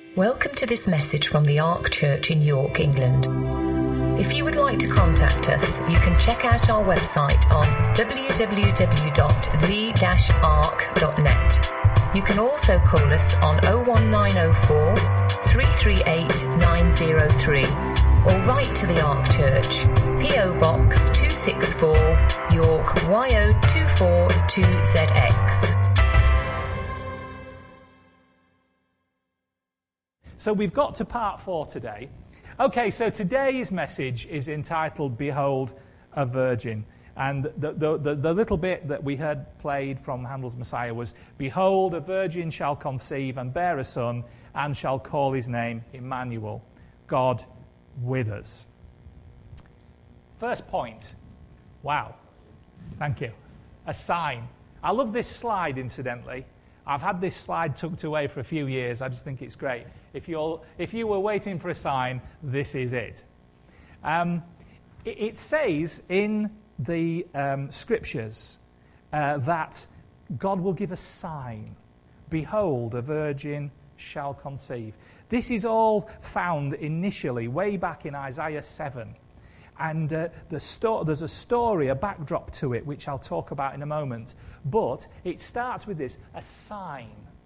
Welcome to this message from the Ark Church in York, England. If you would like to contact us, you can check out our website on www.the-ark.net. You can also call us on 01904 338 903 or write to the Ark Church, P.O. Box 264, York, YO242ZX. So we've got to part 4 today. Okay, so today's message is entitled, Behold, a Virgin. And the little bit that we heard played from Handel's Messiah was, Behold, a virgin shall conceive and bear a son, and shall call his name Emmanuel, God with us. First point. Wow. Thank you. A sign. I love this slide, incidentally. I've had this slide tucked away for a few years. I just think it's great. If you were waiting for a sign, this is it. It says in the scriptures that God will give a sign. Behold, a virgin shall conceive. This is all found initially way back in Isaiah 7. And there's a story, a backdrop to it, which I'll talk about in a moment. But it starts with this, a sign.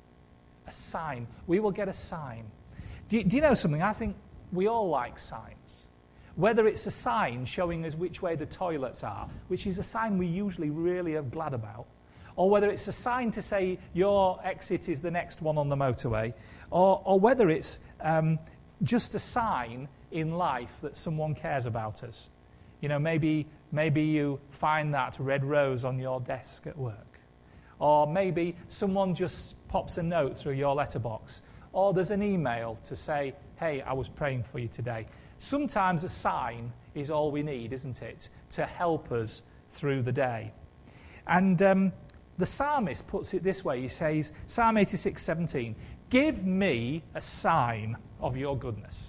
A sign. We will get a sign. Do you know something? I think we all like signs. Whether it's a sign showing us which way the toilets are, which is a sign we usually really are glad about, or whether it's a sign to say your exit is the next one on the motorway, or whether it's just a sign in life that someone cares about us. You know, maybe you find that red rose on your desk at work. Or maybe someone just pops a note through your letterbox. Or there's an email to say, hey, I was praying for you today. Sometimes a sign is all we need, isn't it, to help us through the day. And the psalmist puts it this way. He says, Psalm 86:17, give me a sign of your goodness.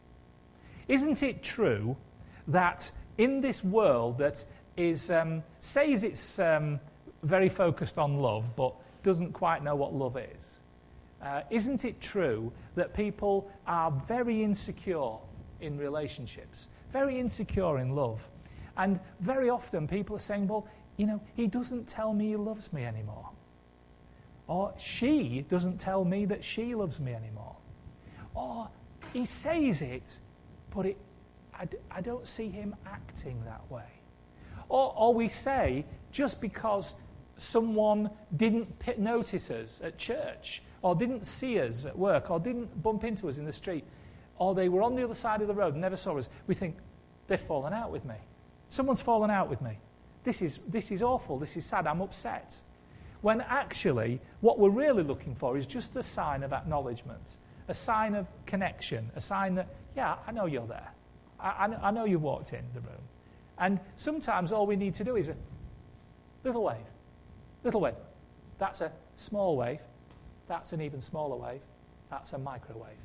Isn't it true that in this world that is says it's very focused on love, but doesn't quite know what love is, isn't it true that people are very insecure in relationships, very insecure in love? And very often people are saying, well, you know, he doesn't tell me he loves me anymore. Or she doesn't tell me that she loves me anymore. Or he says it, but I don't see him acting that way. Or we say, just because someone didn't notice us at church, or didn't see us at work, or didn't bump into us in the street, or they were on the other side of the road and never saw us, we think, they've fallen out with me. Someone's fallen out with me. This is awful, this is sad, I'm upset. When actually, what we're really looking for is just a sign of acknowledgement, a sign of connection, a sign that, yeah, I know you're there. I know you walked in the room. And sometimes all we need to do is a little wave. Little wave. That's a small wave. That's an even smaller wave. That's a microwave.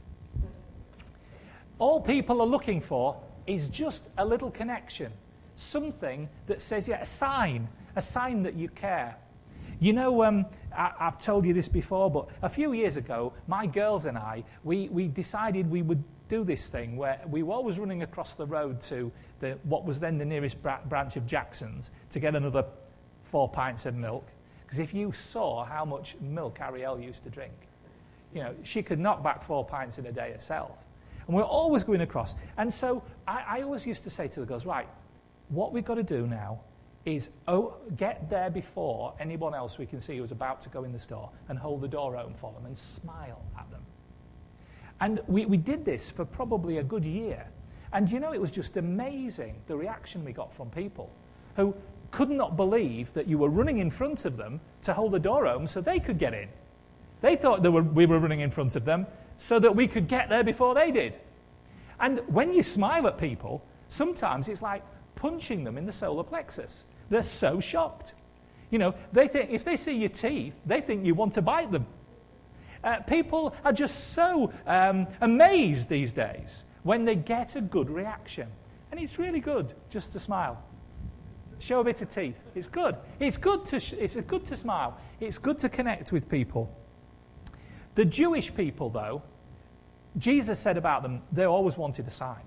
All people are looking for is just a little connection. Something that says, yeah, a sign that you care. You know, I've told you this before, but a few years ago, my girls and I, we decided we would do this thing where we were always running across the road to what was then the nearest branch of Jackson's to get another 4 pints of milk. Because if you saw how much milk Ariel used to drink, you know, she could knock back 4 pints in a day herself. And we're always going across. And so I always used to say to the girls, right, what we've got to do now is get there before anyone else we can see who's about to go in the store and hold the door open for them and smile at them. And we did this for probably a good year. And you know, it was just amazing, the reaction we got from people who could not believe that you were running in front of them to hold the door open so they could get in. They thought we were running in front of them so that we could get there before they did. And when you smile at people, sometimes it's like punching them in the solar plexus. They're so shocked. You know, they think if they see your teeth, they think you want to bite them. People are just so amazed these days when they get a good reaction. And it's really good just to smile. Show a bit of teeth. It's good. It's good to smile. It's good to connect with people. The Jewish people, though, Jesus said about them, they always wanted a sign.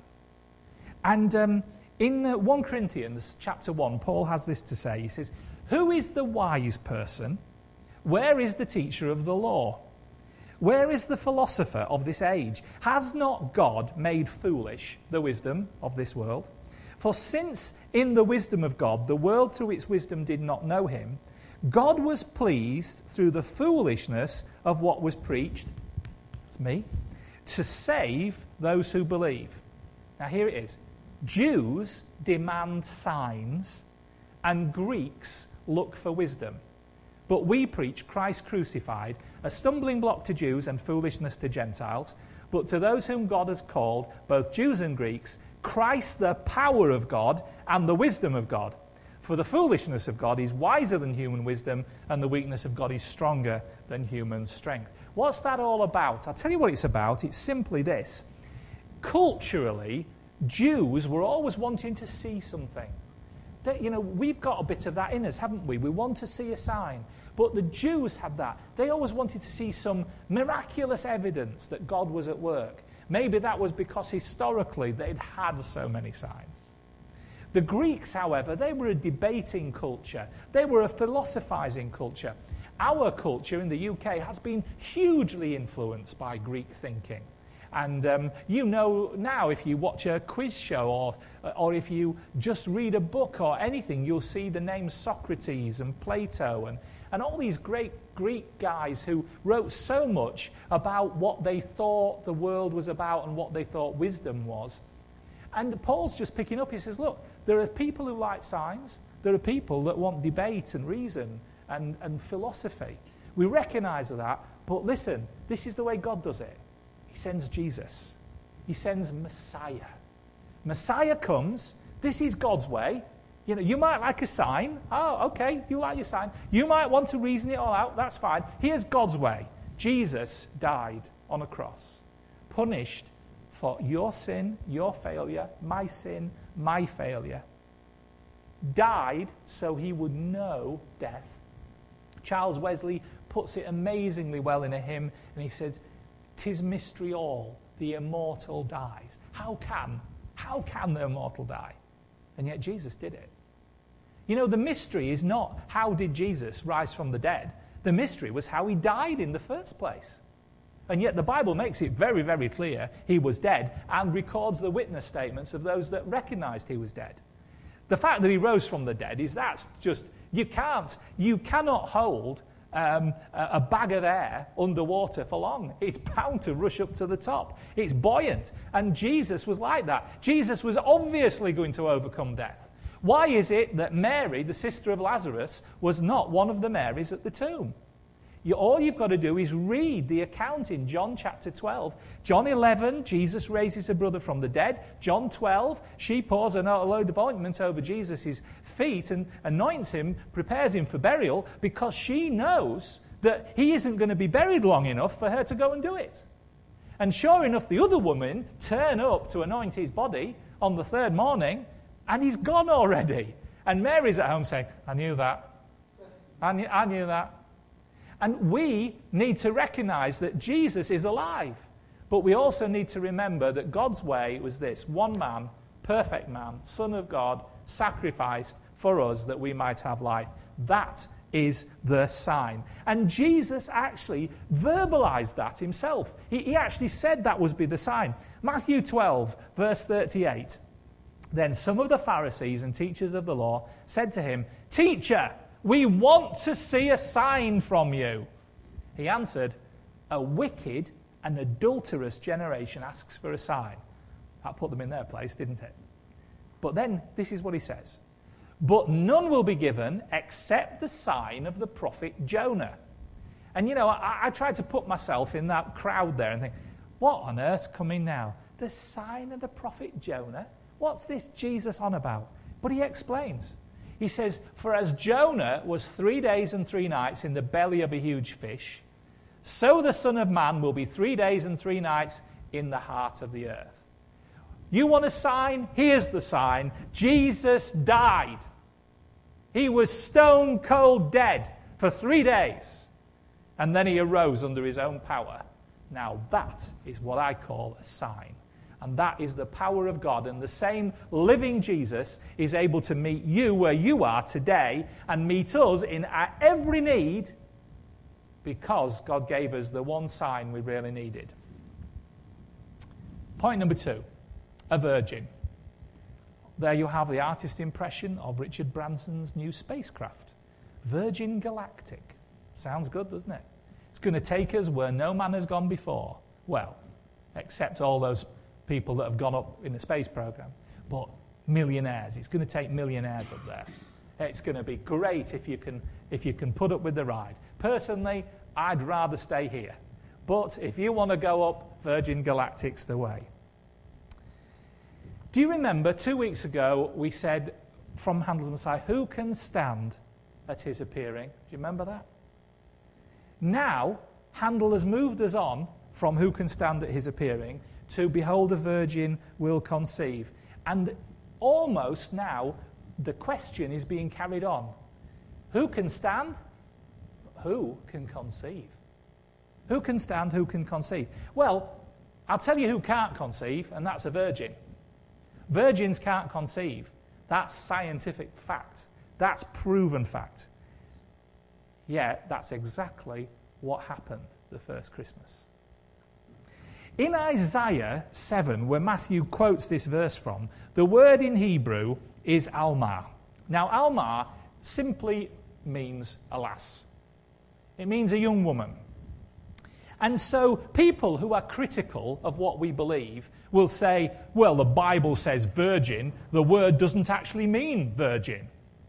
And in 1 Corinthians chapter 1, Paul has this to say. He says, "Who is the wise person? Where is the teacher of the law? Where is the philosopher of this age? Has not God made foolish the wisdom of this world? For since in the wisdom of God, the world through its wisdom did not know him, God was pleased through the foolishness of what was preached," it's me, "to save those who believe." Now here it is. Jews demand signs and Greeks look for wisdom. But we preach Christ crucified, a stumbling block to Jews and foolishness to Gentiles. But to those whom God has called, both Jews and Greeks, Christ the power of God and the wisdom of God. For the foolishness of God is wiser than human wisdom, and the weakness of God is stronger than human strength. What's that all about? I'll tell you what it's about. It's simply this. Culturally, Jews were always wanting to see something. We've got a bit of that in us, haven't we? We want to see a sign. But the Jews had that. They always wanted to see some miraculous evidence that God was at work. Maybe that was because historically they'd had so many signs. The Greeks, however, they were a debating culture. They were a philosophizing culture. Our culture in the UK has been hugely influenced by Greek thinking. And now if you watch a quiz show or if you just read a book or anything, you'll see the names Socrates and Plato and all these great Greek guys who wrote so much about what they thought the world was about and what they thought wisdom was. And Paul's just picking up, he says, look, there are people who like signs, there are people that want debate and reason and philosophy. We recognize that, but listen, this is the way God does it. He sends Jesus. He sends Messiah. Messiah comes. This is God's way. You might like a sign. Oh, okay, you like your sign. You might want to reason it all out. That's fine. Here's God's way. Jesus died on a cross, punished for your sin, your failure, my sin, my failure. Died so he would know death. Charles Wesley puts it amazingly well in a hymn, and he says, "'Tis mystery all, the immortal dies." How can the immortal die? And yet Jesus did it. The mystery is not how did Jesus rise from the dead. The mystery was how he died in the first place. And yet the Bible makes it very, very clear he was dead and records the witness statements of those that recognized he was dead. The fact that he rose from the dead that's just, you cannot hold a bag of air underwater for long. It's bound to rush up to the top. It's buoyant. And Jesus was like that. Jesus was obviously going to overcome death. Why is it that Mary, the sister of Lazarus, was not one of the Marys at the tomb? All you've got to do is read the account in John chapter 12. John 11, Jesus raises a brother from the dead. John 12, she pours a load of ointment over Jesus' feet and anoints him, prepares him for burial, because she knows that he isn't going to be buried long enough for her to go and do it. And sure enough, the other women turn up to anoint his body on the third morning, and he's gone already. And Mary's at home saying, "I knew that. I knew that." And we need to recognize that Jesus is alive. But we also need to remember that God's way was this: one man, perfect man, Son of God, sacrificed for us that we might have life. That is the sign. And Jesus actually verbalized that himself. He actually said that was be the sign. Matthew 12, verse 38. Then some of the Pharisees and teachers of the law said to him, "Teacher, we want to see a sign from you." He answered, "A wicked and adulterous generation asks for a sign." That put them in their place, didn't it? But then this is what he says. "But none will be given except the sign of the prophet Jonah." And I tried to put myself in that crowd there and think, what on earth's coming now? The sign of the prophet Jonah? What's this Jesus on about? But he explains. He says, "For as Jonah was 3 days and 3 nights in the belly of a huge fish, so the Son of Man will be 3 days and 3 nights in the heart of the earth." You want a sign? Here's the sign. Jesus died. He was stone cold dead for 3 days. And then he arose under his own power. Now that is what I call a sign. And that is the power of God. And the same living Jesus is able to meet you where you are today and meet us in our every need, because God gave us the one sign we really needed. Point number 2, a virgin. There you have the artist impression of Richard Branson's new spacecraft. Virgin Galactic. Sounds good, doesn't it? It's going to take us where no man has gone before. Well, except all those people that have gone up in the space program. But millionaires. It's going to take millionaires up there. It's going to be great if you can put up with the ride. Personally, I'd rather stay here. But if you want to go up, Virgin Galactic's the way. Do you remember 2 weeks ago we said from Handel's Messiah, who can stand at his appearing? Do you remember that? Now, Handel has moved us on from who can stand at his appearing to behold, a virgin will conceive. And almost now the question is being carried on. Who can stand? Who can conceive? Who can stand? Who can conceive? Well, I'll tell you who can't conceive, and that's a virgin. Virgins can't conceive. That's scientific fact. That's proven fact. Yeah, that's exactly what happened the first Christmas. In Isaiah 7, where Matthew quotes this verse from, the word in Hebrew is Alma. Now, Alma simply means a lass. It means a young woman. And so people who are critical of what we believe will say, well, the Bible says virgin, the word doesn't actually mean virgin.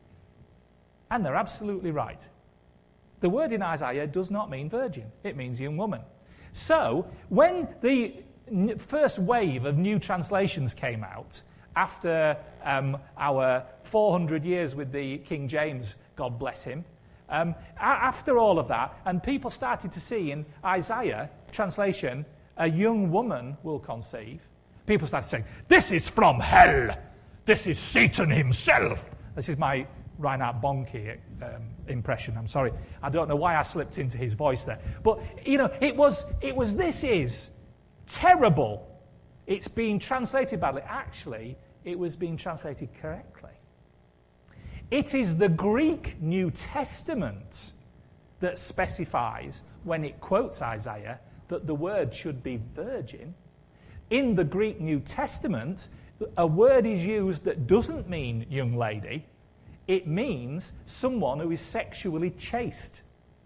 And they're absolutely right. The word in Isaiah does not mean virgin. It means young woman. So when the first wave of new translations came out, after our 400 years with the King James, God bless him, after all of that, and people started to see in Isaiah translation, a young woman will conceive, people started saying, this is from hell. This is Satan himself. This is my Reinhard Bonnke impression. I'm sorry. I don't know why I slipped into his voice there. But, you know, this is terrible. It's being translated badly. Actually, it was being translated correctly. It is the Greek New Testament that specifies, when it quotes Isaiah, that the word should be virgin. In the Greek New Testament, a word is used that doesn't mean young lady. It means someone who is sexually chaste.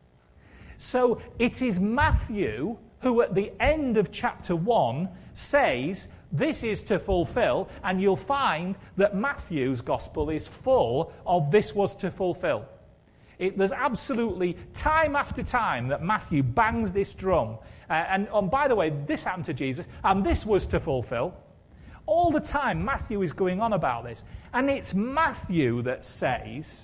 So it is Matthew who at the end of chapter 1 says this is to fulfill, and you'll find that Matthew's gospel is full of this was to fulfill. There's absolutely time after time that Matthew bangs this drum. And by the way, this happened to Jesus, and this was to fulfill. All the time, Matthew is going on about this. And it's Matthew that says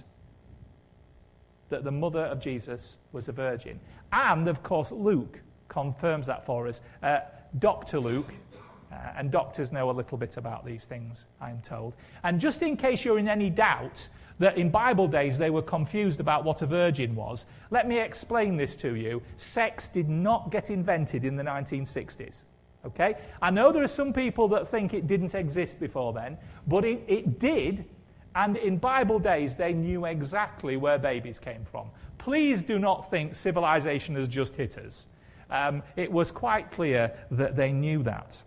that the mother of Jesus was a virgin. And, of course, Luke confirms that for us. Dr. Luke, and doctors know a little bit about these things, I'm told. And just in case you're in any doubt that in Bible days they were confused about what a virgin was, let me explain this to you. Sex did not get invented in the 1960s. Okay? I know there are some people that think it didn't exist before then, but it did, and in Bible days they knew exactly where babies came from. Please do not think civilization has just hit us. It was quite clear that they knew that.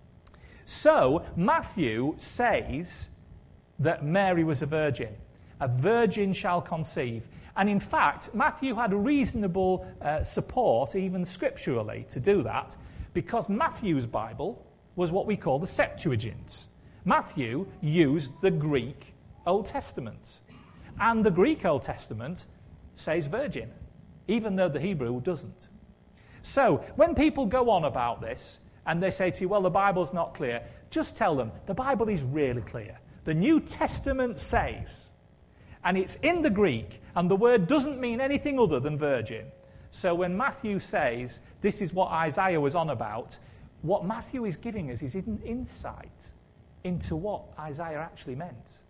So, Matthew says that Mary was a virgin. A virgin shall conceive. And in fact, Matthew had reasonable support, even scripturally, to do that, because Matthew's Bible was what we call the Septuagint. Matthew used the Greek Old Testament. And the Greek Old Testament says virgin, even though the Hebrew doesn't. So, when people go on about this, and they say to you, well, the Bible's not clear, just tell them, the Bible is really clear. The New Testament says, and it's in the Greek, and the word doesn't mean anything other than virgin. So when Matthew says, this is what Isaiah was on about, what Matthew is giving us is an insight into what Isaiah actually meant.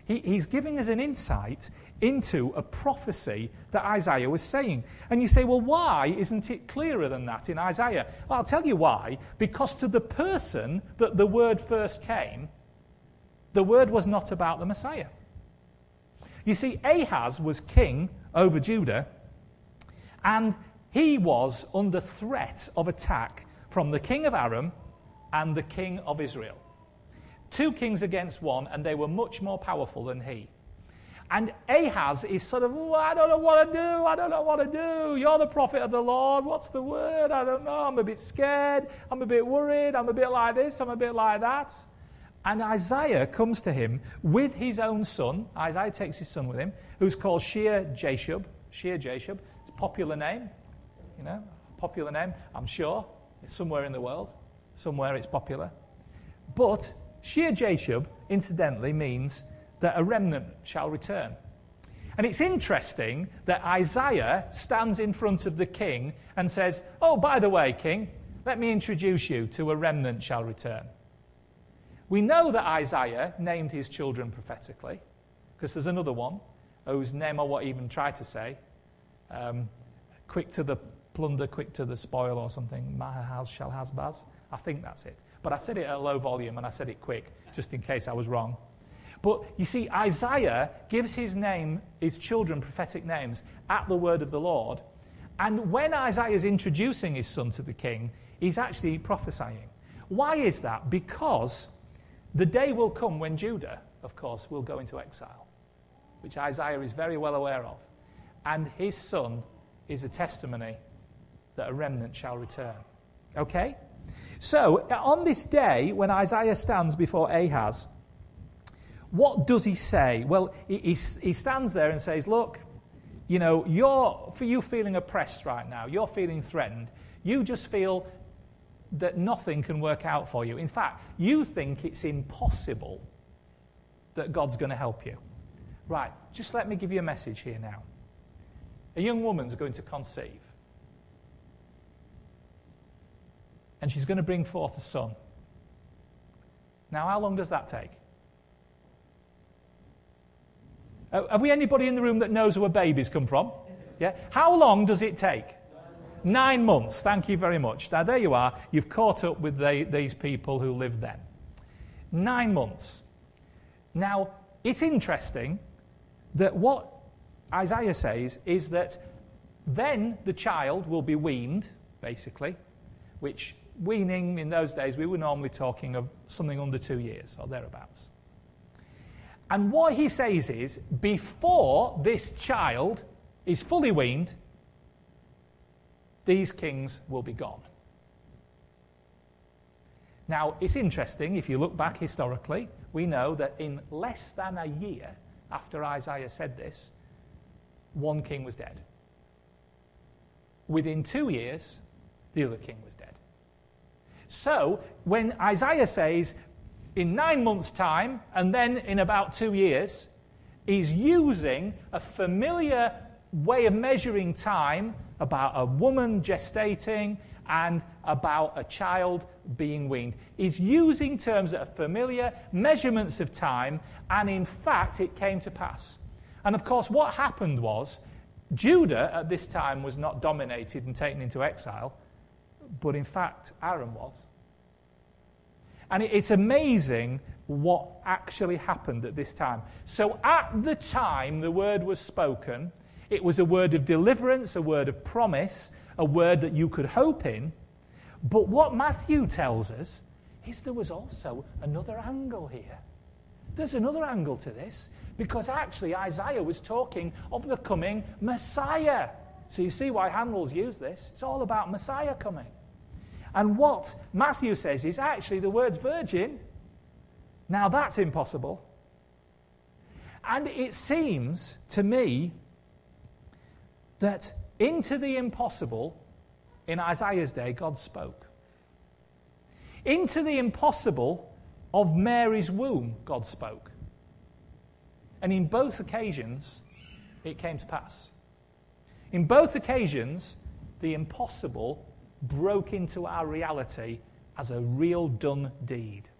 he's giving us an insight into a prophecy that Isaiah was saying. And you say, well, why isn't it clearer than that in Isaiah? Well, I'll tell you why. Because to the person that the word first came, the word was not about the Messiah. You see, Ahaz was king over Judah, and he was under threat of attack from the king of Aram and the king of Israel. 2 kings against one, and they were much more powerful than he. And Ahaz is sort of, I don't know what to do. You're the prophet of the Lord. What's the word? I don't know. I'm a bit scared. I'm a bit worried. I'm a bit like this. I'm a bit like that. And Isaiah comes to him with his own son. Isaiah takes his son with him, who's called Shear-Jashub. Shear-Jashub. It's a popular name. Popular name, I'm sure. It's somewhere in the world. Somewhere it's popular. But Shear-Jashub, incidentally, means that a remnant shall return. And it's interesting that Isaiah stands in front of the king and says, oh, by the way, king, let me introduce you to a remnant shall return. We know that Isaiah named his children prophetically, because there's another one whose name I won't even try to say. Quick to the plunder, quick to the spoil or something. Maher-shalal-Hash-Baz. I think that's it. But I said it at a low volume and I said it quick, just in case I was wrong. But you see, Isaiah gives his children prophetic names at the word of the Lord. And when Isaiah is introducing his son to the king, he's actually prophesying. Why is that? Because the day will come when Judah, of course, will go into exile, which Isaiah is very well aware of. And his son is a testimony that a remnant shall return. Okay? So, on this day, when Isaiah stands before Ahaz, what does he say? Well, he stands there and says, look, you're feeling oppressed right now. You're feeling threatened. You just feel that nothing can work out for you. In fact, you think it's impossible that God's going to help you. Right, just let me give you a message here now. A young woman's going to conceive. And she's going to bring forth a son. Now, how long does that take? Have we anybody in the room that knows where babies come from? Yeah. How long does it take? 9 months. Thank you very much. Now, there you are. You've caught up with these people who lived then. 9 months. Now, it's interesting that what Isaiah says is that then the child will be weaned, basically, which weaning in those days, we were normally talking of something under 2 years or thereabouts. And what he says is, before this child is fully weaned, these kings will be gone. Now, it's interesting, if you look back historically, we know that in less than a year after Isaiah said this, one king was dead. Within 2 years, the other king was dead. So, when Isaiah says, in 9 months' time, and then in about 2 years, he's using a familiar way of measuring time about a woman gestating and about a child being weaned. He's using terms that are familiar, measurements of time, and in fact, it came to pass. And of course, what happened was, Judah at this time was not dominated and taken into exile, but in fact, Aram was. And it's amazing what actually happened at this time. So at the time the word was spoken, it was a word of deliverance, a word of promise, a word that you could hope in. But what Matthew tells us is there was also another angle here. There's another angle to this, because actually Isaiah was talking of the coming Messiah. So you see why Handel's used this. It's all about Messiah coming. And what Matthew says is actually the word's virgin. Now that's impossible. And it seems to me that into the impossible in Isaiah's day, God spoke. Into the impossible of Mary's womb, God spoke. And in both occasions, it came to pass. In both occasions, the impossible broke into our reality as a real done deed.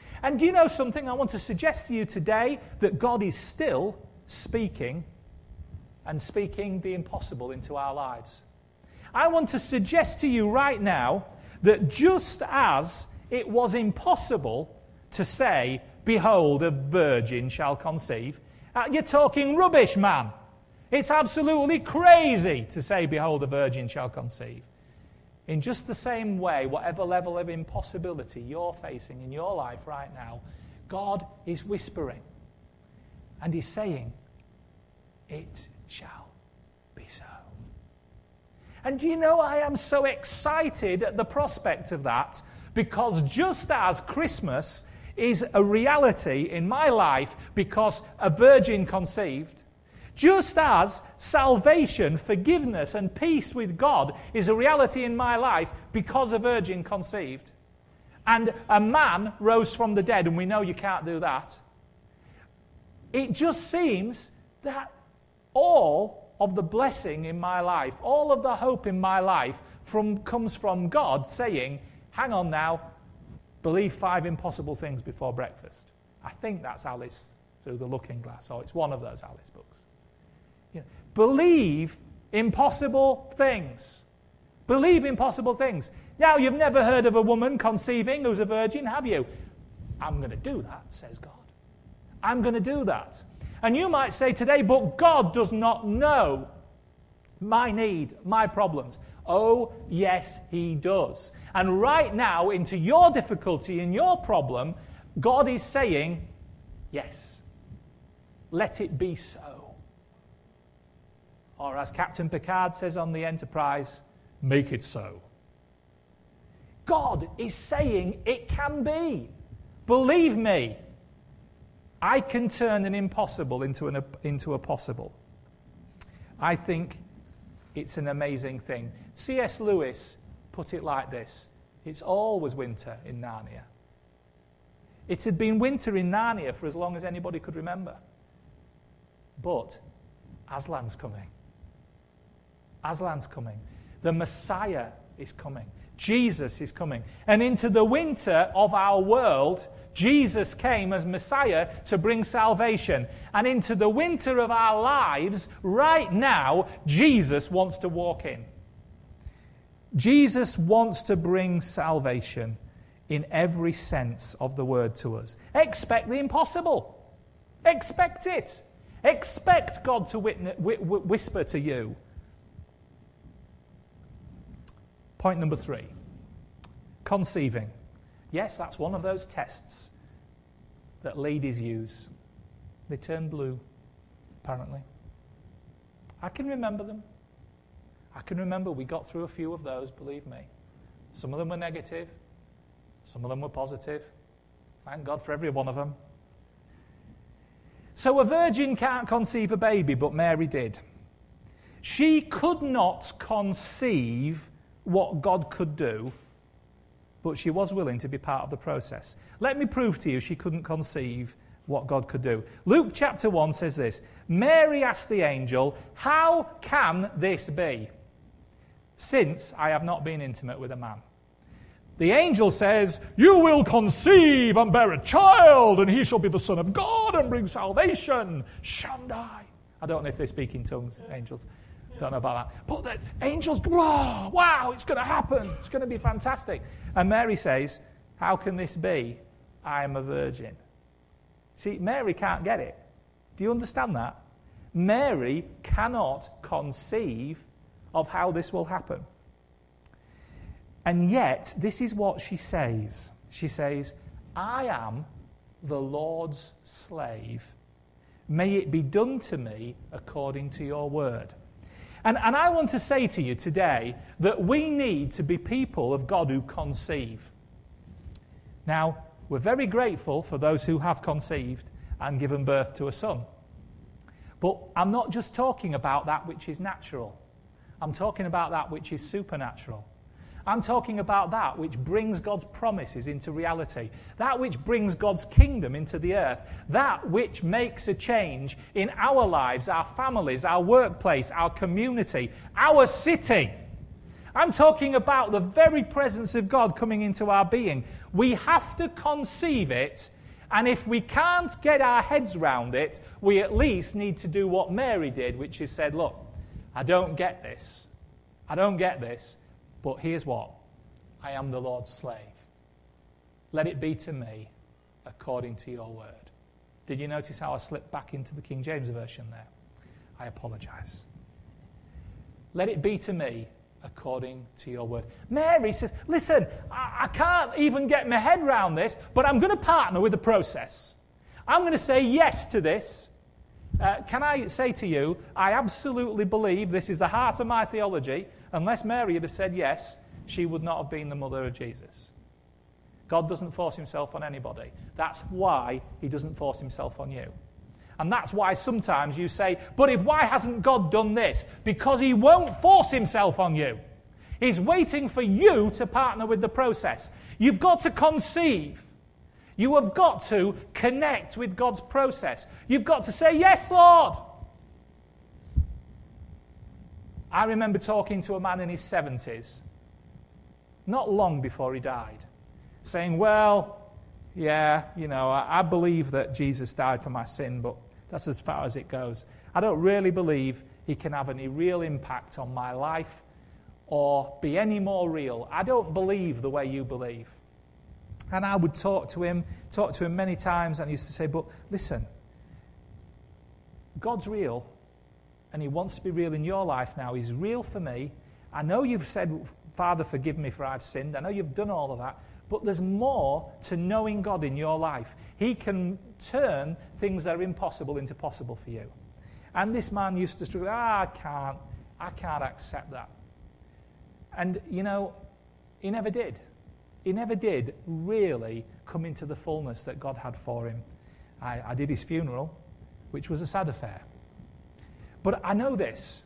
And do you know something? I want to suggest to you today that God is still speaking, and speaking the impossible into our lives. I want to suggest to you right now that just as it was impossible to say, behold, a virgin shall conceive, you're talking rubbish, man. It's absolutely crazy to say, behold, a virgin shall conceive. In just the same way, whatever level of impossibility you're facing in your life right now, God is whispering and He's saying, it shall be so. And do you know, I am so excited at the prospect of that, because just as Christmas is a reality in my life because a virgin conceived, just as salvation, forgiveness, and peace with God is a reality in my life because a virgin conceived, and a man rose from the dead, and we know you can't do that, it just seems that all of the blessing in my life, all of the hope in my life comes from God saying, hang on now, believe 5 impossible things before breakfast. I think that's Alice Through the Looking Glass, or it's one of those Alice books. You know, believe impossible things. Believe impossible things. Now, you've never heard of a woman conceiving who's a virgin, have you? I'm going to do that, says God. I'm going to do that. And you might say today, but God does not know my need, my problems. Oh, yes, He does. And right now, into your difficulty and your problem, God is saying, yes, let it be so. Or as Captain Picard says on the Enterprise, make it so. God is saying it can be. Believe me, I can turn an impossible into a possible. I think it's an amazing thing. C.S. Lewis put it like this: it's always winter in Narnia. It had been winter in Narnia for as long as anybody could remember. But Aslan's coming. Aslan's coming. The Messiah is coming. Jesus is coming. And into the winter of our world, Jesus came as Messiah to bring salvation. And into the winter of our lives, right now, Jesus wants to walk in. Jesus wants to bring salvation in every sense of the word to us. Expect the impossible. Expect it. Expect God to whisper to you. Point number 3. Conceiving. Yes, that's one of those tests that ladies use. They turn blue, apparently. I can remember them. I can remember we got through a few of those, believe me. Some of them were negative. Some of them were positive. Thank God for every one of them. So a virgin can't conceive a baby, but Mary did. She could not conceive what God could do, but she was willing to be part of the process. Let me prove to you she couldn't conceive what God could do. Luke chapter 1 says this: Mary asked the angel, "How can this be, since I have not been intimate with a man?" The angel says, "You will conceive and bear a child, and he shall be the Son of God and bring salvation." Shandai. I don't know if they speak in tongues, angels. Don't know about that. But the angels, wow, it's going to happen. It's going to be fantastic. And Mary says, "How can this be? I am a virgin." See, Mary can't get it. Do you understand that? Mary cannot conceive of how this will happen. And yet, this is what she says. She says, "I am the Lord's slave. May it be done to me according to your word." And I want to say to you today that we need to be people of God who conceive. Now, we're very grateful for those who have conceived and given birth to a son. But I'm not just talking about that which is natural. I'm talking about that which is supernatural. I'm talking about that which brings God's promises into reality, that which brings God's kingdom into the earth, that which makes a change in our lives, our families, our workplace, our community, our city. I'm talking about the very presence of God coming into our being. We have to conceive it, and if we can't get our heads round it, we at least need to do what Mary did, which is said, look, I don't get this, but here's what. I am the Lord's slave. Let it be to me according to your word. Did you notice how I slipped back into the King James Version there? I apologize. Let it be to me according to your word. Mary says, listen, I can't even get my head around this, but I'm going to partner with the process. I'm going to say yes to this. Can I say to you, I absolutely believe, this is the heart of my theology, unless Mary had said yes, she would not have been the mother of Jesus. God doesn't force himself on anybody. That's why he doesn't force himself on you. And that's why sometimes you say, but why hasn't God done this? Because he won't force himself on you. He's waiting for you to partner with the process. You've got to conceive. You have got to connect with God's process. You've got to say, yes, Lord. I remember talking to a man in his 70s, not long before he died, saying, well, yeah, I believe that Jesus died for my sin, but that's as far as it goes. I don't really believe he can have any real impact on my life or be any more real. I don't believe the way you believe. And I would talk to him many times, and he used to say, but listen, God's real, and he wants to be real in your life now. He's real for me. I know you've said, Father, forgive me for I've sinned. I know you've done all of that. But there's more to knowing God in your life. He can turn things that are impossible into possible for you. And this man used to struggle, I can't accept that. And, he never did. He never did really come into the fullness that God had for him. I did his funeral, which was a sad affair. But I know this.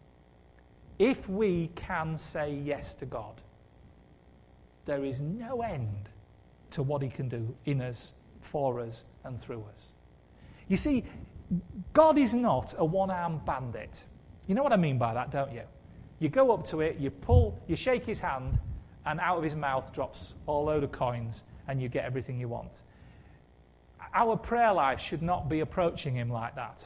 If we can say yes to God, there is no end to what he can do in us, for us, and through us. You see, God is not a one-armed bandit. You know what I mean by that, don't you? You go up to it, you shake his hand, and out of his mouth drops a load of coins, and you get everything you want. Our prayer life should not be approaching him like that.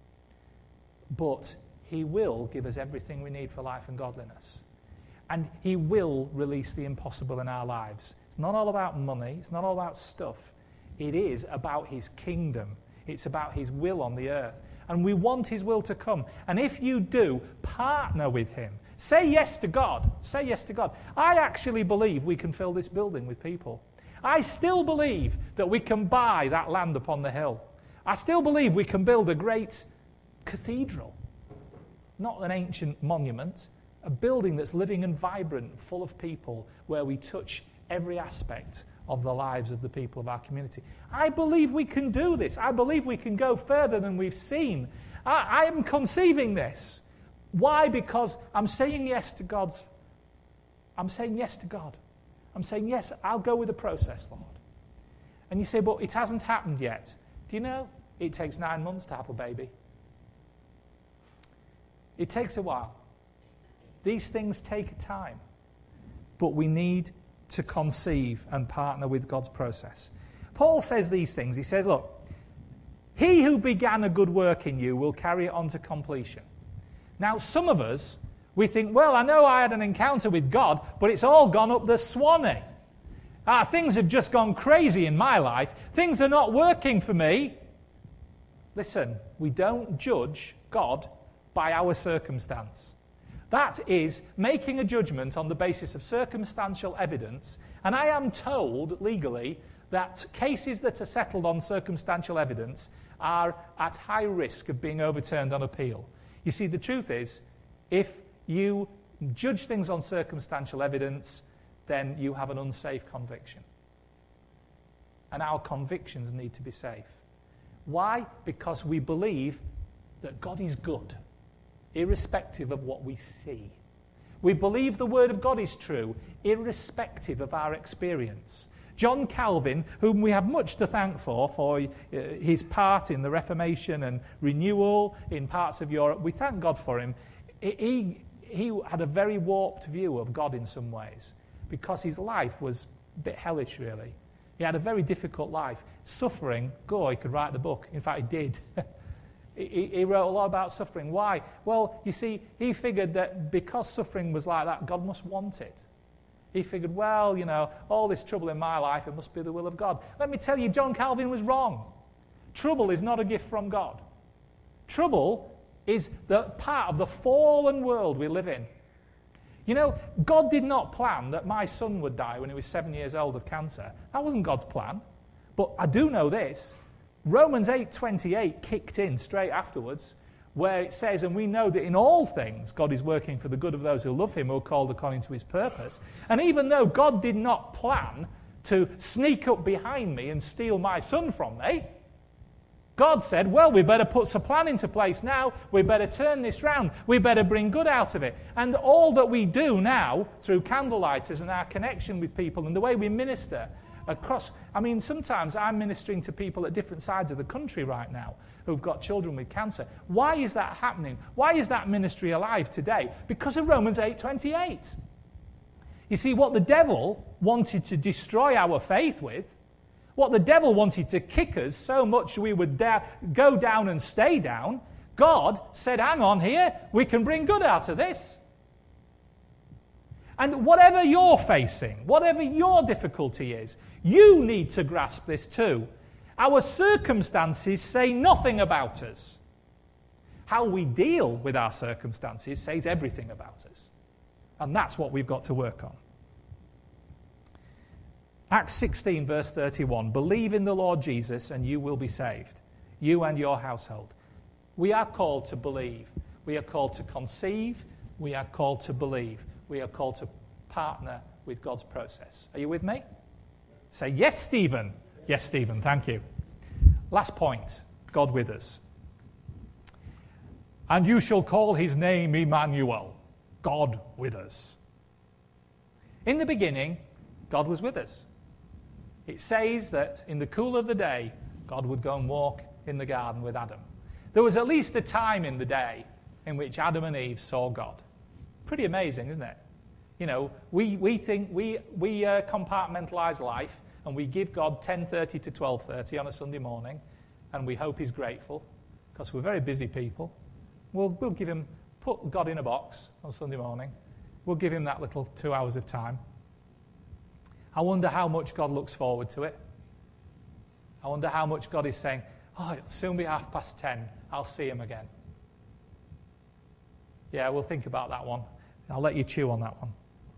But he will give us everything we need for life and godliness. And he will release the impossible in our lives. It's not all about money. It's not all about stuff. It is about his kingdom. It's about his will on the earth. And we want his will to come. And if you do, partner with him. Say yes to God. Say yes to God. I actually believe we can fill this building with people. I still believe that we can buy that land upon the hill. I still believe we can build a great cathedral. Not an ancient monument. A building that's living and vibrant, full of people, where we touch every aspect of the lives of the people of our community. I believe we can do this. I believe we can go further than we've seen. I am conceiving this. Why? Because I'm saying yes to God. I'm saying, yes, I'll go with the process, Lord. And you say, but it hasn't happened yet. Do you know? It takes 9 months to have a baby. It takes a while. These things take time. But we need to conceive and partner with God's process. Paul says these things. He says, look, he who began a good work in you will carry it on to completion. Now, some of us, we think, well, I know I had an encounter with God, but it's all gone up the swanny. Things have just gone crazy in my life. Things are not working for me. Listen, we don't judge God by our circumstance. That is making a judgment on the basis of circumstantial evidence. And I am told legally that cases that are settled on circumstantial evidence are at high risk of being overturned on appeal. You see, the truth is, if you judge things on circumstantial evidence, then you have an unsafe conviction. And our convictions need to be safe. Why? Because we believe that God is good, irrespective of what we see. We believe the Word of God is true, irrespective of our experience. John Calvin, whom we have much to thank for his part in the Reformation and renewal in parts of Europe, we thank God for him. He he had a very warped view of God in some ways because his life was a bit hellish, really. He had a very difficult life. Suffering, he could write the book. In fact, he did. He wrote a lot about suffering. Why? Well, you see, he figured that because suffering was like that, God must want it. He figured, well, all this trouble in my life, it must be the will of God. Let me tell you, John Calvin was wrong. Trouble is not a gift from God. Trouble is the part of the fallen world we live in. God did not plan that my son would die when he was 7 years old of cancer. That wasn't God's plan. But I do know this. Romans 8:28 kicked in straight afterwards, where it says, and we know that in all things God is working for the good of those who love him, who are called according to his purpose. And even though God did not plan to sneak up behind me and steal my son from me, God said, well, we better put a plan into place now. We better turn this round. We better bring good out of it. And all that we do now through Candlelighters and our connection with people and the way we minister across, sometimes I'm ministering to people at different sides of the country right now who've got children with cancer. Why is that happening? Why is that ministry alive today? Because of Romans 8:28. You see, what the devil wanted to destroy our faith with, what the devil wanted to kick us so much we would go down and stay down, God said, hang on here, we can bring good out of this. And whatever you're facing, whatever your difficulty is, you need to grasp this too. Our circumstances say nothing about us. How we deal with our circumstances says everything about us. And that's what we've got to work on. Acts 16, verse 31, believe in the Lord Jesus and you will be saved, you and your household. We are called to believe. We are called to conceive. We are called to believe. We are called to partner with God's process. Are you with me? Say, yes, Stephen. Yes, Stephen, thank you. Last point, God with us. And you shall call his name Emmanuel, God with us. In the beginning, God was with us. It says that in the cool of the day, God would go and walk in the garden with Adam. There was at least a time in the day in which Adam and Eve saw God. Pretty amazing, isn't it? We think we compartmentalize life and we give God 10:30 to 12:30 on a Sunday morning and we hope he's grateful because we're very busy people. We'll put God in a box on Sunday morning. We'll give him that little 2 hours of time. I wonder how much God looks forward to it. I wonder how much God is saying, it'll soon be 10:30. I'll see him again. Yeah, we'll think about that one. I'll let you chew on that one.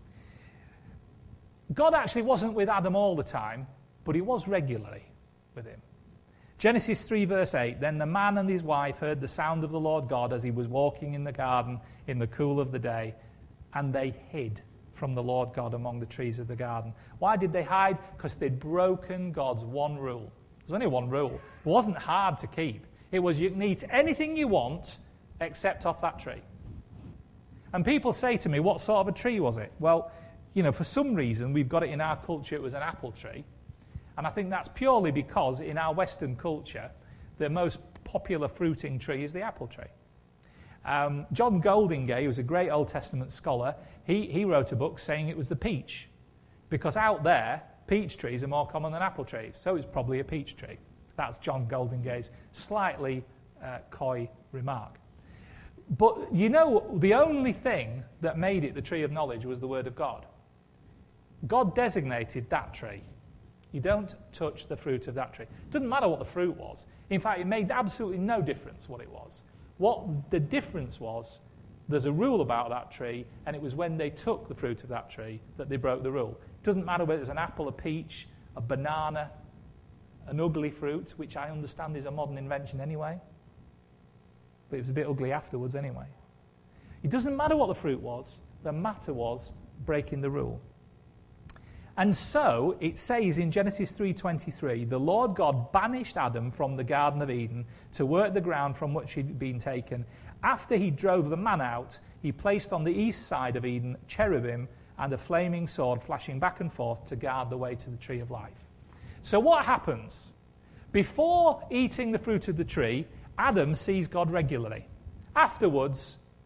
God actually wasn't with Adam all the time, but he was regularly with him. Genesis 3 verse 8, then the man and his wife heard the sound of the Lord God as he was walking in the garden in the cool of the day, and they hid from the Lord God among the trees of the garden. Why did they hide? Because they'd broken God's one rule. There's only one rule. It wasn't hard to keep. It was you can eat anything you want except off that tree. And people say to me, what sort of a tree was it? Well, for some reason, we've got it in our culture, it was an apple tree. And I think that's purely because in our Western culture, the most popular fruiting tree is the apple tree. John Goldingay, who was a great Old Testament scholar, he wrote a book saying it was the peach. Because out there, peach trees are more common than apple trees. So it's probably a peach tree. That's John Goldingay's slightly coy remark. But the only thing that made it the tree of knowledge was the word of God. God designated that tree. You don't touch the fruit of that tree. It doesn't matter what the fruit was. In fact, it made absolutely no difference what it was. What the difference was, there's a rule about that tree, and it was when they took the fruit of that tree that they broke the rule. It doesn't matter whether it's an apple, a peach, a banana, an ugly fruit, which I understand is a modern invention anyway. But it was a bit ugly afterwards anyway. It doesn't matter what the fruit was. The matter was breaking the rule. And so it says in Genesis 3:23, the Lord God banished Adam from the Garden of Eden to work the ground from which he'd been taken. After he drove the man out, he placed on the east side of Eden cherubim and a flaming sword flashing back and forth to guard the way to the tree of life. So what happens? Before eating the fruit of the tree, Adam sees God regularly. Afterwards,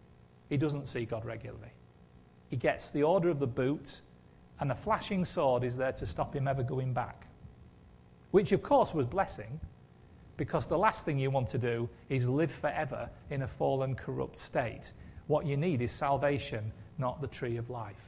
he doesn't see God regularly. He gets the order of the boot, and a flashing sword is there to stop him ever going back. Which, of course, was blessing, because the last thing you want to do is live forever in a fallen, corrupt state. What you need is salvation, not the tree of life.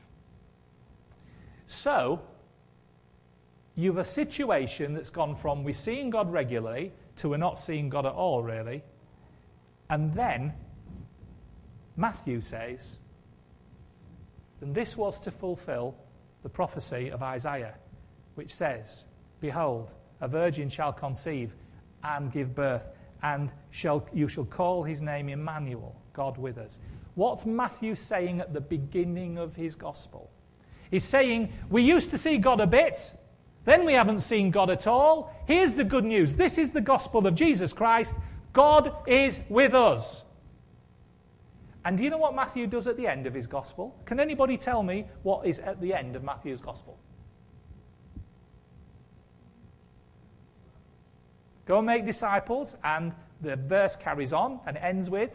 So, you have a situation that's gone from we're seeing God regularly to we're not seeing God at all, really. And then, Matthew says, and this was to fulfill the prophecy of Isaiah, which says, behold, a virgin shall conceive and give birth, and you shall call his name Emmanuel, God with us. What's Matthew saying at the beginning of his gospel? He's saying, we used to see God a bit, then we haven't seen God at all. Here's the good news. This is the gospel of Jesus Christ. God is with us. And do you know what Matthew does at the end of his gospel? Can anybody tell me what is at the end of Matthew's gospel? Go and make disciples, and the verse carries on and ends with,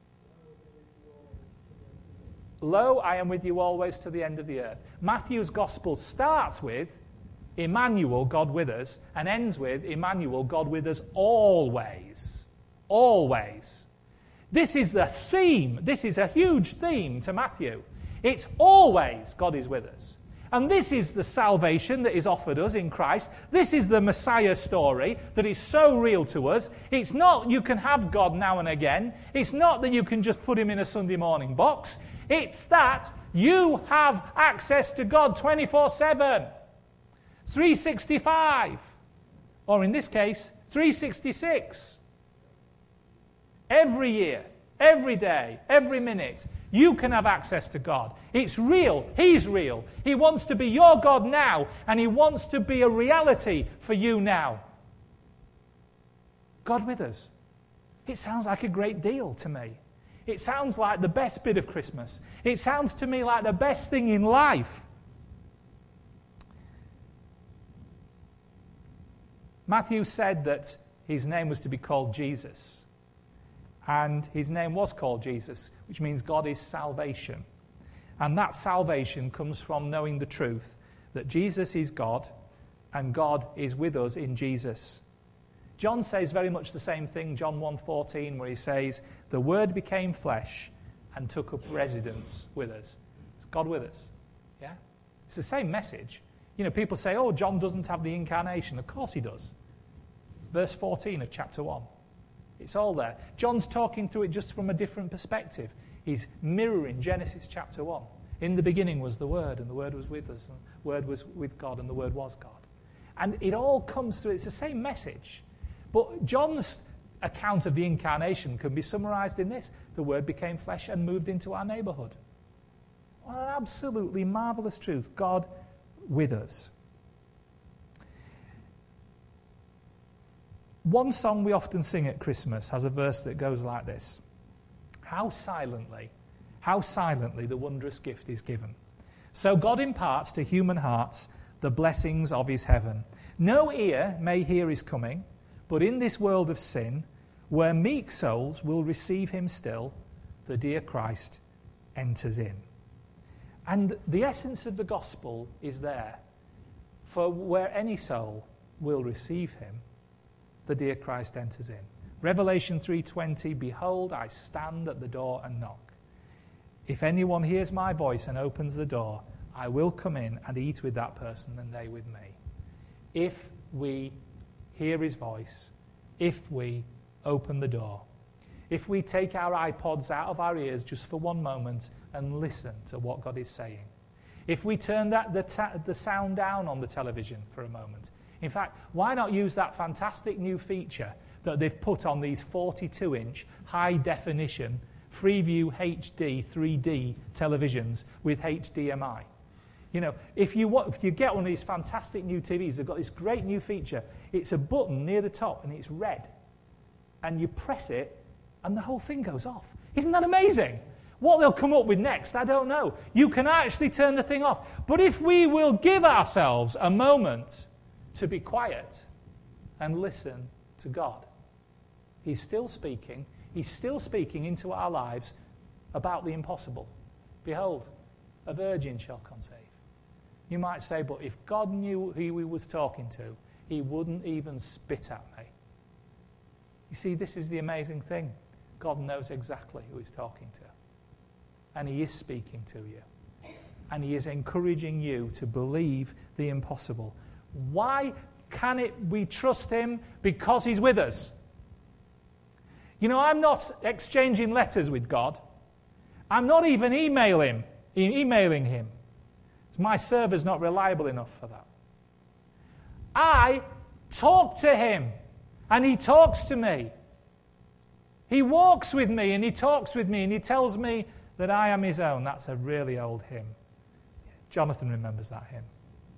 lo, I am with you always to the end of the earth. Matthew's gospel starts with Emmanuel, God with us, and ends with Emmanuel, God with us always. Always. This is the theme. This is a huge theme to Matthew. It's always God is with us. And this is the salvation that is offered us in Christ. This is the Messiah story that is so real to us. It's not you can have God now and again. It's not that you can just put him in a Sunday morning box. It's that you have access to God 24/7, 365, or in this case, 366. Every year, every day, every minute, you can have access to God. It's real. He's real. He wants to be your God now, and he wants to be a reality for you now. God with us. It sounds like a great deal to me. It sounds like the best bit of Christmas. It sounds to me like the best thing in life. Matthew said that his name was to be called Jesus. And his name was called Jesus, which means God is salvation. And that salvation comes from knowing the truth that Jesus is God and God is with us in Jesus. John says very much the same thing, John 1:14, where he says, the Word became flesh and took up residence with us. It's God with us. Yeah? It's the same message. You know, people say, oh, John doesn't have the incarnation. Of course he does. Verse 14 of chapter 1. It's all there. John's talking through it just from a different perspective. He's mirroring Genesis chapter 1. In the beginning was the Word, and the Word was with us, and the Word was with God, and the Word was God. And it all comes through, it's the same message. But John's account of the incarnation can be summarized in this. The Word became flesh and moved into our neighborhood. What an absolutely marvelous truth. God with us. One song we often sing at Christmas has a verse that goes like this. How silently the wondrous gift is given. So God imparts to human hearts the blessings of his heaven. No ear may hear his coming, but in this world of sin, where meek souls will receive him still, the dear Christ enters in. And the essence of the gospel is there. For where any soul will receive him, the dear Christ enters in. Revelation 3:20, behold, I stand at the door and knock. If anyone hears my voice and opens the door, I will come in and eat with that person and they with me. If we hear his voice, if we open the door, if we take our iPods out of our ears just for one moment and listen to what God is saying, if we turn the sound down on the television for a moment. In fact, why not use that fantastic new feature that they've put on these 42-inch high-definition Freeview HD 3D televisions with HDMI? You know, if you get one of these fantastic new TVs, they've got this great new feature. It's a button near the top and it's red. And you press it and the whole thing goes off. Isn't that amazing? What they'll come up with next, I don't know. You can actually turn the thing off. But if we will give ourselves a moment to be quiet and listen to God, he's still speaking. He's still speaking into our lives about the impossible. Behold, a virgin shall conceive. You might say, but if God knew who he was talking to, he wouldn't even spit at me. You see, this is the amazing thing. God knows exactly who he's talking to. And he is speaking to you. And he is encouraging you to believe the impossible. Why can we trust him? Because he's with us. You know, I'm not exchanging letters with God. I'm not even emailing him. My server's not reliable enough for that. I talk to him, and he talks to me. He walks with me, and he talks with me, and he tells me that I am his own. That's a really old hymn. Jonathan remembers that hymn.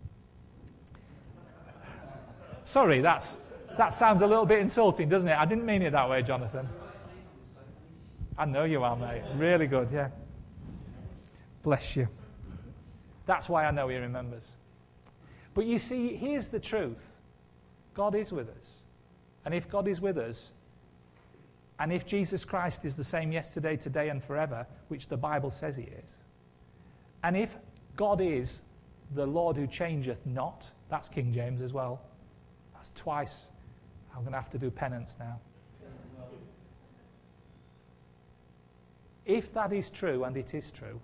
Sorry, that sounds a little bit insulting, doesn't it? I didn't mean it that way, Jonathan. I know you are, mate. Really good, yeah. Bless you. That's why I know he remembers. But you see, here's the truth. God is with us. And if God is with us, and if Jesus Christ is the same yesterday, today, and forever, which the Bible says he is, and if God is the Lord who changeth not, that's King James as well. That's twice. I'm going to have to do penance now. If that is true, and it is true,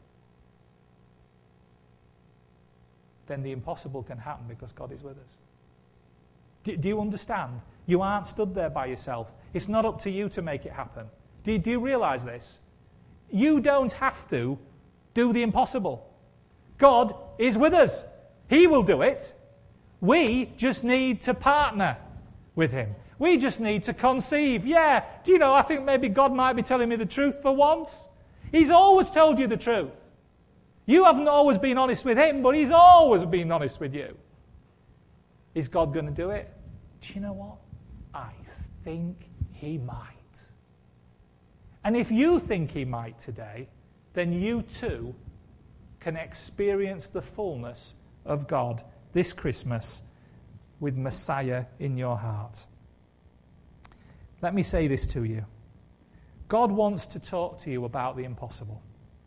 then the impossible can happen because God is with us. Do you understand? You aren't stood there by yourself. It's not up to you to make it happen. Do you realize this? You don't have to do the impossible. God is with us. He will do it. We just need to partner with him. We just need to conceive. Yeah, do you know, I think maybe God might be telling me the truth for once. He's always told you the truth. You haven't always been honest with him, but he's always been honest with you. Is God going to do it? Do you know what? I think he might. And if you think he might today, then you too can experience the fullness of God this Christmas with Messiah in your heart. Let me say this to you. God wants to talk to you about the impossible.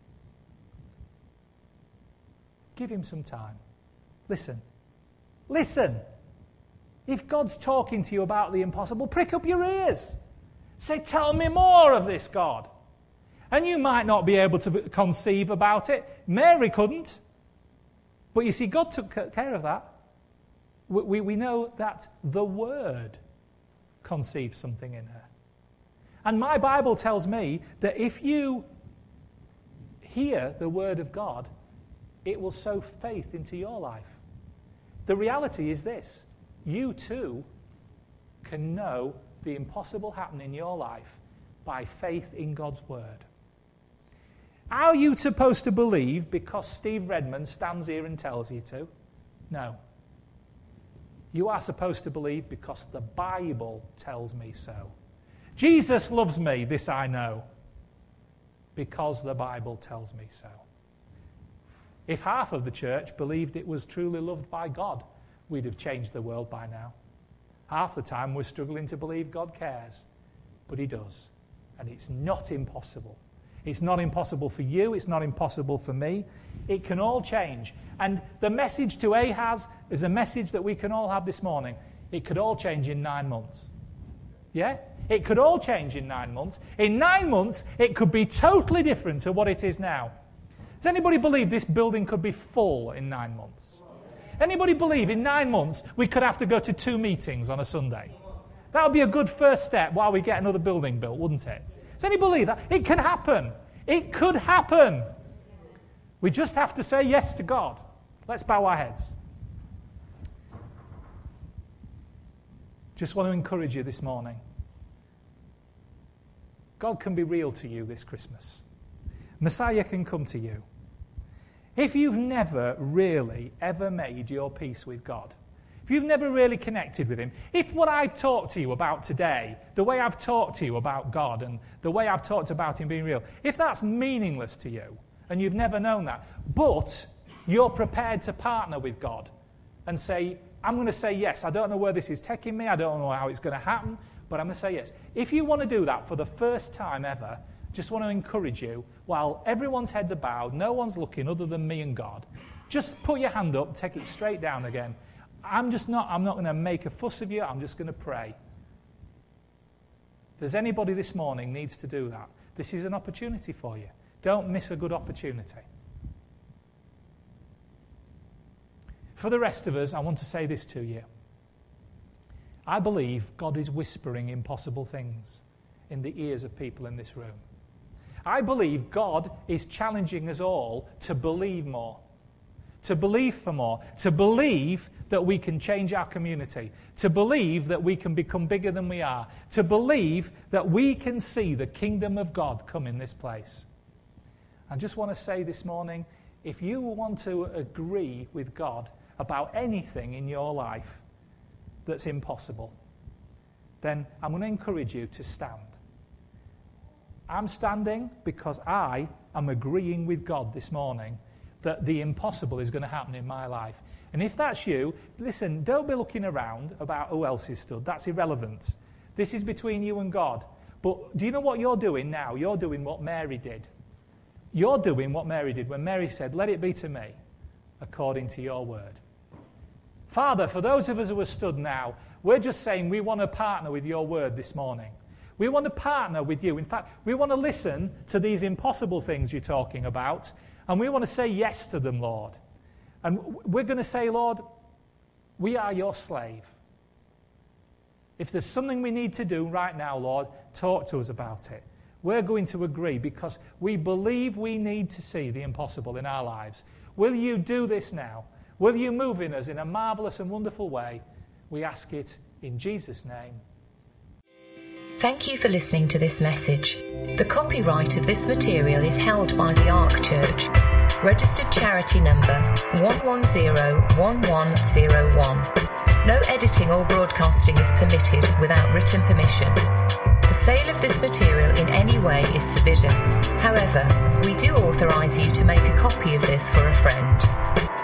Give him some time. Listen. Listen. If God's talking to you about the impossible, prick up your ears. Say, tell me more of this, God. And you might not be able to conceive about it. Mary couldn't. But you see, God took care of that. We know that the Word conceived something in her. And my Bible tells me that if you hear the Word of God, it will sow faith into your life. The reality is this. You too can know the impossible happen in your life by faith in God's Word. Are you supposed to believe because Steve Redmond stands here and tells you to? No. You are supposed to believe because the Bible tells me so. Jesus loves me, this I know, because the Bible tells me so. If half of the church believed it was truly loved by God, we'd have changed the world by now. Half the time we're struggling to believe God cares, but he does. And it's not impossible. It's not impossible for you. It's not impossible for me. It can all change. And the message to Ahaz is a message that we can all have this morning. It could all change in 9 months. Yeah? It could all change in 9 months. In 9 months, it could be totally different to what it is now. Does anybody believe this building could be full in 9 months? Anybody believe in 9 months we could have to go to 2 meetings on a Sunday? That would be a good first step while we get another building built, wouldn't it? Does anybody believe that? It can happen. It could happen. We just have to say yes to God. Let's bow our heads. Just want to encourage you this morning. God can be real to you this Christmas. Messiah can come to you. If you've never really ever made your peace with God, if you've never really connected with him, if what I've talked to you about today, the way I've talked to you about God and the way I've talked about him being real, if that's meaningless to you and you've never known that, but you're prepared to partner with God and say, I'm going to say yes. I don't know where this is taking me. I don't know how it's going to happen, but I'm going to say yes. If you want to do that for the first time ever, just want to encourage you, while everyone's heads are bowed, no one's looking other than me and God, just put your hand up, take it straight down again. I'm not going to make a fuss of you, I'm just going to pray. If there's anybody this morning needs to do that, this is an opportunity for you. Don't miss a good opportunity. For the rest of us, I want to say this to you. I believe God is whispering impossible things in the ears of people in this room. I believe God is challenging us all to believe more, to believe for more, to believe that we can change our community, to believe that we can become bigger than we are, to believe that we can see the kingdom of God come in this place. I just want to say this morning, if you want to agree with God about anything in your life that's impossible, then I'm going to encourage you to stand. I'm standing because I am agreeing with God this morning that the impossible is going to happen in my life. And if that's you, listen, don't be looking around about who else is stood. That's irrelevant. This is between you and God. But do you know what you're doing now? You're doing what Mary did. You're doing what Mary did when Mary said, "Let it be to me according to your word." Father, for those of us who are stood now, we're just saying we want to partner with your word this morning. We want to partner with you. In fact, we want to listen to these impossible things you're talking about, and we want to say yes to them, Lord. And we're going to say, Lord, we are your slave. If there's something we need to do right now, Lord, talk to us about it. We're going to agree because we believe we need to see the impossible in our lives. Will you do this now? Will you move in us in a marvellous and wonderful way? We ask it in Jesus' name. Thank you for listening to this message. The copyright of this material is held by the Ark Church. Registered charity number 1101101. No editing or broadcasting is permitted without written permission. The sale of this material in any way is forbidden. However, we do authorise you to make a copy of this for a friend.